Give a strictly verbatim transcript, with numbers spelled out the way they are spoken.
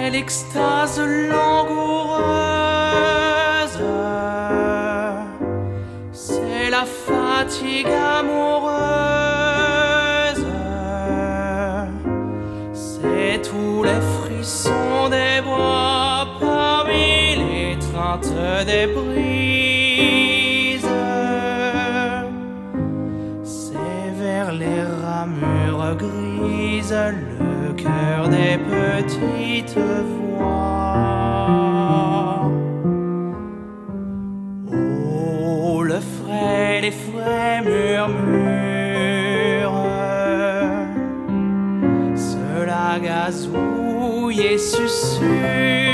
c'est l'extase langoureuse, c'est la fatigue amoureuse, c'est tous les frissons des bois parmi l'étreinte des brises, c'est vers les ramures grises le cœur des petites voix. Oh, le frais, les frais murmures, cela gazouille et susurre